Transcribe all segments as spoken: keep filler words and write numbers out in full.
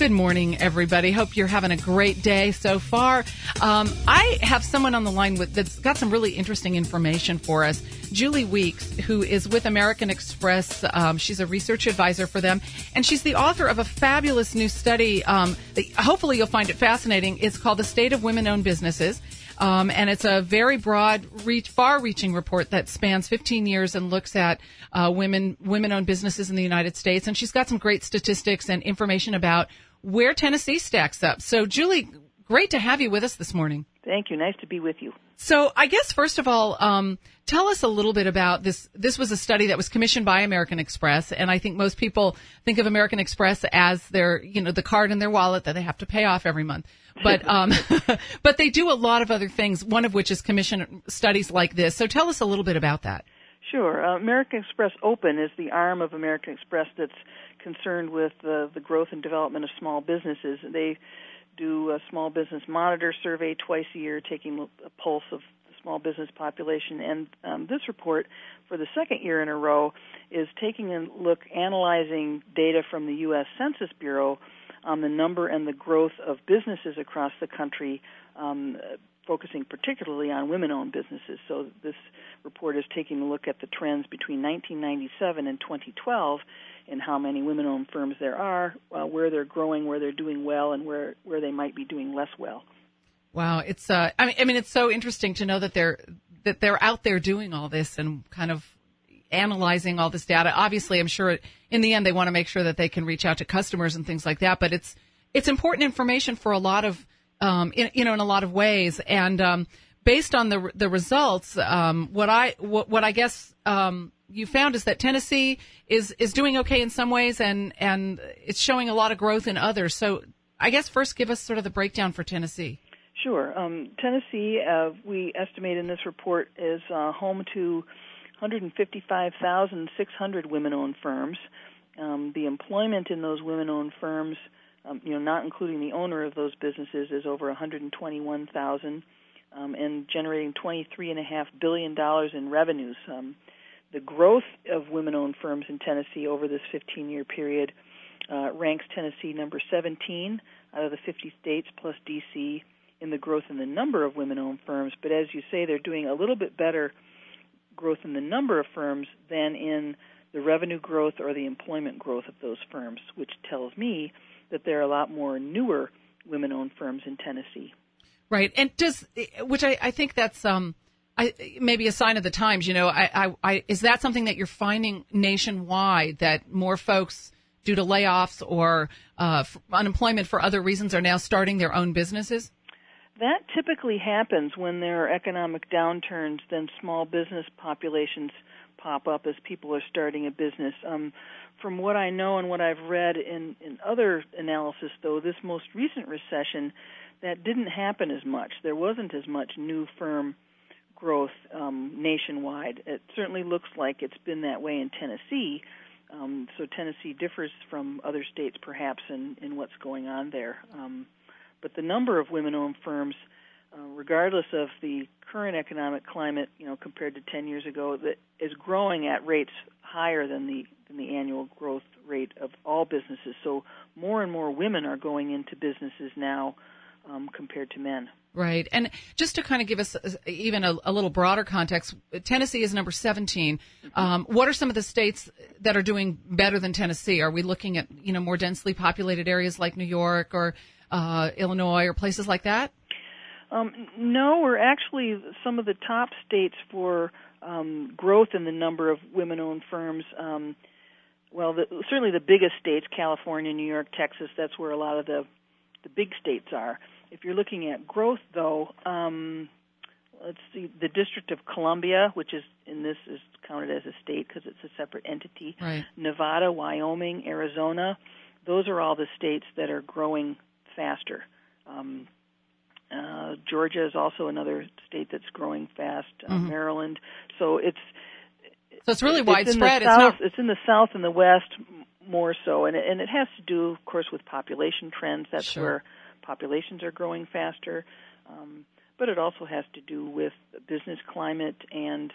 Good morning, everybody. Hope you're having a great day so far. Um, I have someone on the line with that's got some really interesting information for us. Julie Weeks, who is with American Express. Um, she's a research advisor for them, and she's the author of a fabulous new study. Um, that hopefully you'll find it fascinating. It's called The State of Women-Owned Businesses. Um, and it's a very broad, reach, far-reaching report that spans fifteen years and looks at uh, women, women-owned businesses in the United States. And she's got some great statistics and information about where Tennessee stacks up. So, Julie, great to have you with us this morning. Thank you. Nice to be with you. So, I guess, first of all, um, tell us a little bit about this. This was a study that was commissioned by American Express, and I think most people think of American Express as their, you know, the card in their wallet that they have to pay off every month. But um, but they do a lot of other things, one of which is commission studies like this. So tell us a little bit about that. Sure. Uh, American Express Open is the arm of American Express that's concerned with uh, the growth and development of small businesses. They do a small business monitor survey twice a year, taking a pulse of the small business population. And um, this report, for the second year in a row, is taking a look, analyzing data from the U S Census Bureau on the number and the growth of businesses across the country, um, focusing particularly on women-owned businesses. So this report is taking a look at the trends between nineteen ninety-seven and twenty twelve and how many women-owned firms there are, uh, where they're growing, where they're doing well, and where, where they might be doing less well. Wow, it's uh, I mean, I mean, it's so interesting to know that they're that they're out there doing all this and kind of analyzing all this data. Obviously, I'm sure in the end they want to make sure that they can reach out to customers and things like that. But it's it's important information for a lot of um, in, you know in a lot of ways. And um, based on the the results, um, what I what, what I guess um, you found is that Tennessee is is doing okay in some ways, and and it's showing a lot of growth in others. So I guess first give us sort of the breakdown for Tennessee. Sure. Um, Tennessee, uh, we estimate in this report, is uh, home to one hundred fifty-five thousand six hundred women-owned firms. Um, the employment in those women-owned firms, um, you know, not including the owner of those businesses, is over one hundred twenty-one thousand, um, and generating twenty-three point five billion dollars in revenues. Um, the growth of women-owned firms in Tennessee over this fifteen-year period uh, ranks Tennessee number seventeen out of the fifty states plus D C in the growth in the number of women-owned firms. But as you say, they're doing a little bit better growth in the number of firms than in the revenue growth or the employment growth of those firms, which tells me that there are a lot more newer women-owned firms in Tennessee. Right, and does which I, I think that's um, I, maybe a sign of the times. You know, I, I, I, is that something that you're finding nationwide, that more folks, due to layoffs or uh, unemployment for other reasons, are now starting their own businesses? That typically happens when there are economic downturns. Then small business populations pop up as people are starting a business. Um, from what I know and what I've read in, in other analysis, though, this most recent recession, that didn't happen as much. There wasn't as much new firm growth um, nationwide. It certainly looks like it's been that way in Tennessee. Um, so Tennessee differs from other states perhaps in, in what's going on there. Um, But the number of women-owned firms, uh, regardless of the current economic climate, you know, compared to ten years ago, that is growing at rates higher than the than the annual growth rate of all businesses. So more and more women are going into businesses now um, compared to men. Right. And just to kind of give us even a, a little broader context, Tennessee is number seventeen. Um, what are some of the states that are doing better than Tennessee? Are we looking at, you know, more densely populated areas like New York or Uh, Illinois or places like that? Um, no, we're actually some of the top states for um, growth in the number of women-owned firms. Um, well, the, certainly the biggest states, California, New York, Texas, that's where a lot of the, the big states are. If you're looking at growth, though, um, let's see, the District of Columbia, which is in this is counted as a state because it's a separate entity, right. Nevada, Wyoming, Arizona, those are all the states that are growing faster. Um, uh, Georgia is also another state that's growing fast. Uh, mm-hmm. Maryland. So it's so it's really it's widespread. In the south, it's, not... it's in the south and the west more so, and it, and it has to do, of course, with population trends. That's sure. where populations are growing faster. Um, but it also has to do with business climate and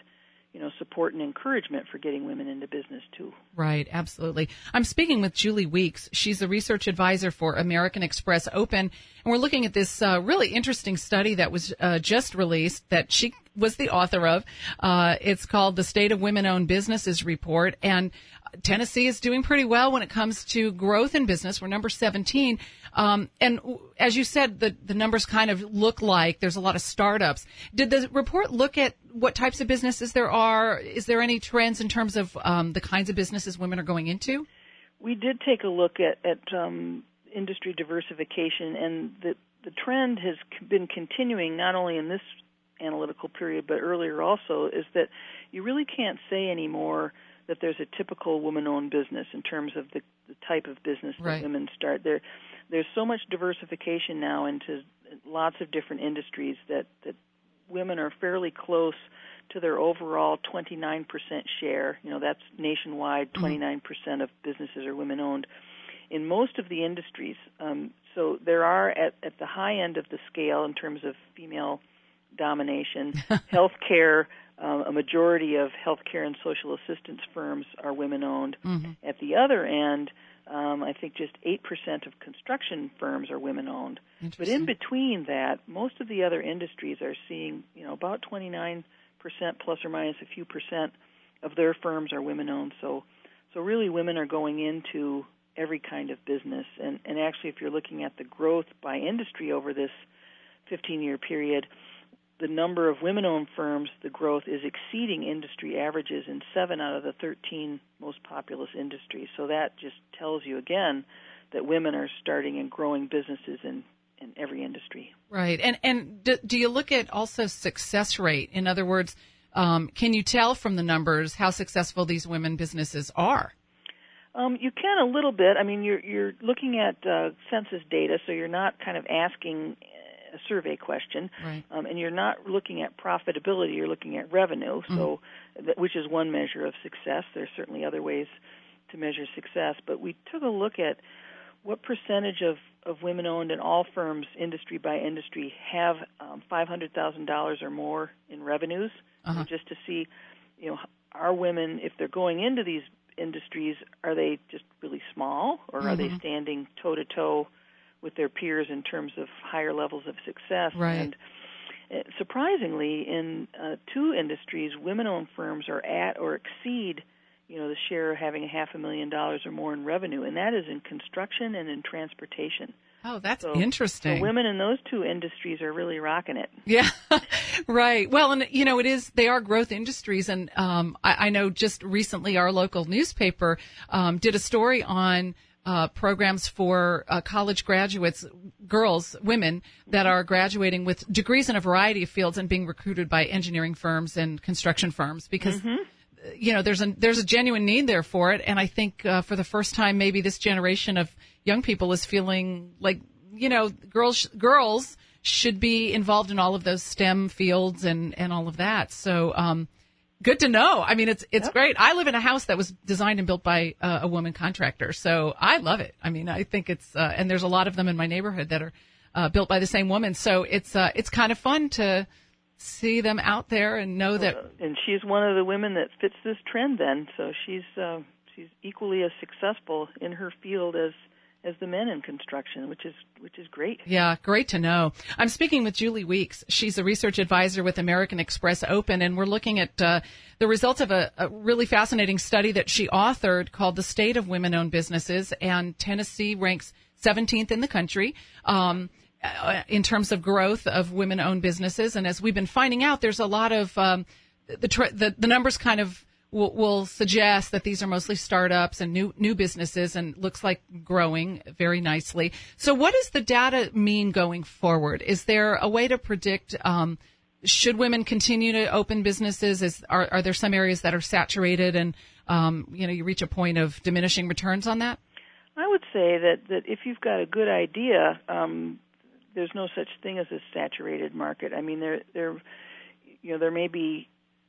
you know, support and encouragement for getting women into business too. Right, absolutely. I'm speaking with Julie Weeks. She's a research advisor for American Express Open, and we're looking at this uh, really interesting study that was uh, just released that she was the author of. Uh, it's called the State of Women-Owned Businesses Report, and Tennessee is doing pretty well when it comes to growth in business. We're number seventeen. Um, and as you said, the, the numbers kind of look like there's a lot of startups. Did the report look at what types of businesses there are? Is there any trends in terms of um, the kinds of businesses women are going into? We did take a look at, at um, industry diversification, and the, the trend has been continuing not only in this analytical period but earlier also, is that you really can't say anymore that there's a typical woman-owned business in terms of the, the type of business that right. women start. There, there's so much diversification now into lots of different industries that, that women are fairly close to their overall twenty-nine percent share. You know, that's nationwide, twenty-nine percent of businesses are women-owned in most of the industries. Um, so there are, at, at the high end of the scale in terms of female domination, healthcare. Uh, a majority of healthcare and social assistance firms are women-owned. Mm-hmm. At the other end, um, I think just eight percent of construction firms are women-owned. But in between that, most of the other industries are seeing, you know, about twenty-nine percent plus or minus a few percent of their firms are women-owned. So, so really, women are going into every kind of business. And, and actually, if you're looking at the growth by industry over this fifteen-year period, the number of women-owned firms, the growth is exceeding industry averages in seven out of the thirteen most populous industries. So that just tells you, again, that women are starting and growing businesses in, in every industry. Right. And and do, do you look at also success rate? In other words, um, can you tell from the numbers how successful these women businesses are? Um, you can a little bit. I mean, you're, you're looking at uh, census data, so you're not kind of asking a survey question, right. um, and you're not looking at profitability, you're looking at revenue, mm-hmm. so that, which is one measure of success. There's certainly other ways to measure success, but we took a look at what percentage of, of women-owned in all firms, industry by industry, have um, five hundred thousand dollars or more in revenues, uh-huh. just to see, you know, are women, if they're going into these industries, are they just really small, or mm-hmm. are they standing toe-to-toe with their peers in terms of higher levels of success? Right. And uh, surprisingly, in uh, two industries, women-owned firms are at or exceed, you know, the share having a half a million dollars or more in revenue, and that is in construction and in transportation. Oh, that's so, interesting. So women in those two industries are really rocking it. Yeah, right. Well, and, you know, it is, they are growth industries. And um, I, I know just recently our local newspaper um, did a story on uh, programs for uh, college graduates, girls, women that are graduating with degrees in a variety of fields and being recruited by engineering firms and construction firms because mm-hmm. you know, there's a there's a genuine need there for it, and I think uh, for the first time, maybe this generation of young people is feeling like, you know, girls girls should be involved in all of those STEM fields and, and all of that. So, um, good to know. I mean, it's it's yep. great. I live in a house that was designed and built by uh, a woman contractor, so I love it. I mean, I think it's uh, and there's a lot of them in my neighborhood that are uh, built by the same woman. So it's uh, it's kind of fun to see them out there and know that. Uh, and she's one of the women that fits this trend then. So she's uh, she's equally as successful in her field as as the men in construction, which is which is great. Yeah, great to know. I'm speaking with Julie Weeks. She's a research advisor with American Express Open, and we're looking at uh, the results of a, a really fascinating study that she authored called The State of Women-Owned Businesses, and Tennessee ranks seventeenth in the country. Um, in terms of growth of women-owned businesses. And as we've been finding out, there's a lot of um, the, the the numbers kind of will, will suggest that these are mostly startups and new new businesses, and looks like growing very nicely. So what does the data mean going forward? Is there a way to predict, um, should women continue to open businesses? Is are, are there some areas that are saturated and, um, you know, you reach a point of diminishing returns on that? I would say that, that if you've got a good idea, um, there's no such thing as a saturated market. I mean, there, there, you know, there may be,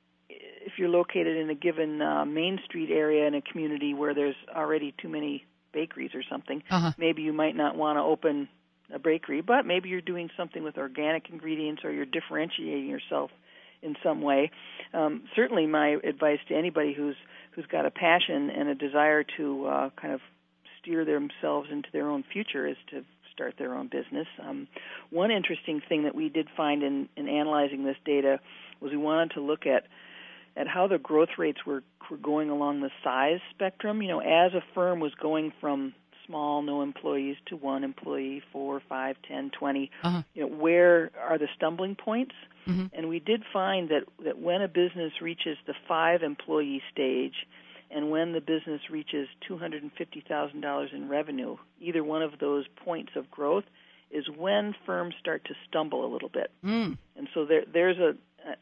if you're located in a given uh, Main Street area in a community where there's already too many bakeries or something, uh-huh. maybe you might not want to open a bakery, but maybe you're doing something with organic ingredients or you're differentiating yourself in some way. Um, certainly, my advice to anybody who's who's got a passion and a desire to uh, kind of steer themselves into their own future is to start their own business. Um, one interesting thing that we did find in, in analyzing this data was we wanted to look at at how the growth rates were, were going along the size spectrum. You know, as a firm was going from small, no employees, to one employee, four, five, ten, twenty, uh-huh. you know, where are the stumbling points? Mm-hmm. And we did find that, that when a business reaches the five-employee stage and when the business reaches two hundred fifty thousand dollars in revenue, either one of those points of growth is when firms start to stumble a little bit. Mm. And so there, there's a,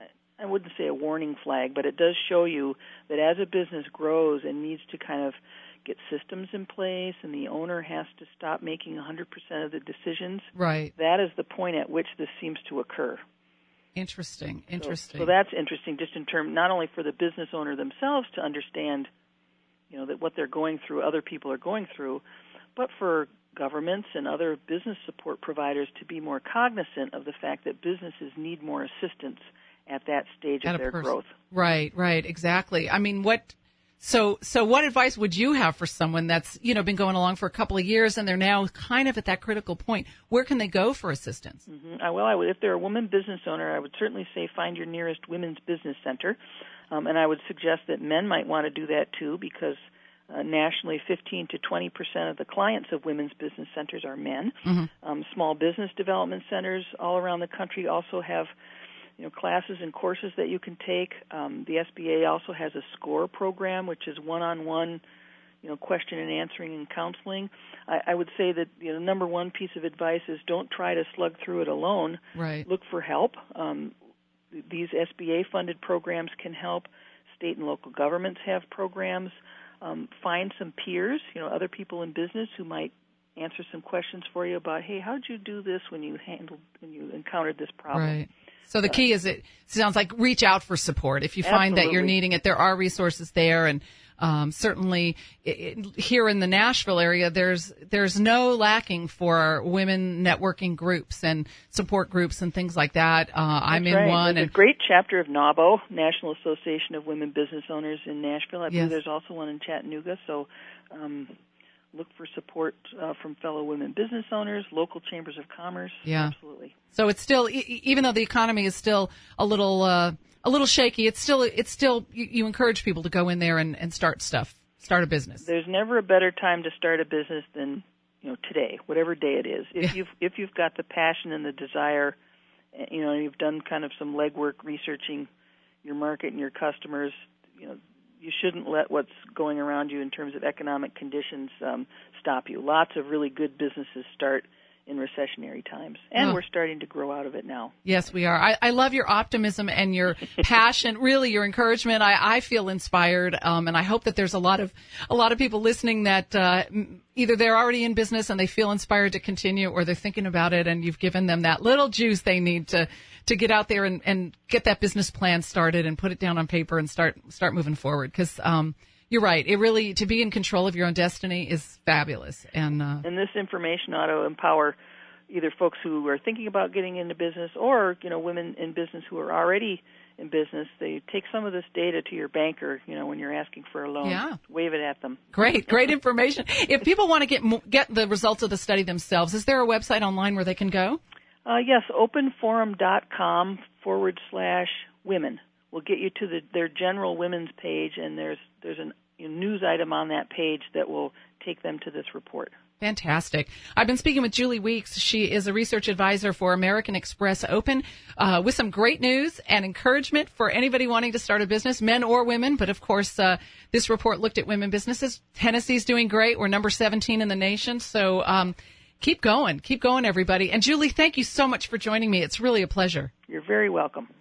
I wouldn't say a warning flag, but it does show you that as a business grows and needs to kind of get systems in place and the owner has to stop making one hundred percent of the decisions, right. that is the point at which this seems to occur. Interesting, interesting. So, so that's interesting just in terms not only for the business owner themselves to understand, you know, that what they're going through, other people are going through, but for governments and other business support providers to be more cognizant of the fact that businesses need more assistance at that stage at of their person. growth. Right, right, exactly. I mean, what so so what advice would you have for someone that's, you know, been going along for a couple of years and they're now kind of at that critical point? Where can they go for assistance? Mm-hmm. Uh, well, I would, if they're a woman business owner, I would certainly say find your nearest women's business center. Um, and I would suggest that men might want to do that too, because uh, nationally fifteen to twenty percent of the clients of women's business centers are men. Mm-hmm. Um, small business development centers all around the country also have, you know, classes and courses that you can take. Um, the S B A also has a SCORE program, which is one-on-one, you know, question and answering and counseling. I, I would say that, you know, number one piece of advice is don't try to slug through it alone. Right. Look for help. Um, these S B A-funded programs can help. State and local governments have programs. Um, find some peers, you know, other people in business who might answer some questions for you about, hey, how did you do this when you handled when you encountered this problem? Right. So the key is, it sounds like, reach out for support. If you find Absolutely. that you're needing it, there are resources there. And um, certainly it, it, here in the Nashville area, there's there's no lacking for women networking groups and support groups and things like that. Uh, I'm in right. one. There's and a great chapter of NAWBO, National Association of Women Business Owners in Nashville. I yes. believe there's also one in Chattanooga. So um, look for support uh, from fellow women business owners, local chambers of commerce. Yeah. Absolutely. So it's still, even though the economy is still a little uh, a little shaky, it's still it's still you, you encourage people to go in there and, and start stuff, start a business. There's never a better time to start a business than, you know, today, whatever day it is. If yeah. you've if you've got the passion and the desire, you know, you've done kind of some legwork researching your market and your customers, you know, you shouldn't let what's going around you in terms of economic conditions um, stop you. Lots of really good businesses start in recessionary times, and oh. we're starting to grow out of it now. Yes, we are. I, I love your optimism and your passion, really your encouragement. I, I feel inspired, um, and I hope that there's a lot of a lot of people listening that uh, either they're already in business and they feel inspired to continue, or they're thinking about it, and you've given them that little juice they need to to get out there and, and get that business plan started and put it down on paper and start start moving forward. Because um, you're right, it really, to be in control of your own destiny is fabulous. And uh, and this information ought to empower either folks who are thinking about getting into business, or, you know, women in business who are already in business. They take some of this data to your banker, you know, when you're asking for a loan. Yeah. Wave it at them. Great, great information. If people want to get get the results of the study themselves, is there a website online where they can go? Uh, yes, openforum.com forward slash women will get you to the, their general women's page, and there's there's an, a news item on that page that will take them to this report. Fantastic. I've been speaking with Julie Weeks. She is a research advisor for American Express Open, uh, with some great news and encouragement for anybody wanting to start a business, men or women. But, of course, uh, this report looked at women businesses. Tennessee's doing great. We're number seventeen in the nation. So um, keep going. Keep going, everybody. And, Julie, thank you so much for joining me. It's really a pleasure. You're very welcome.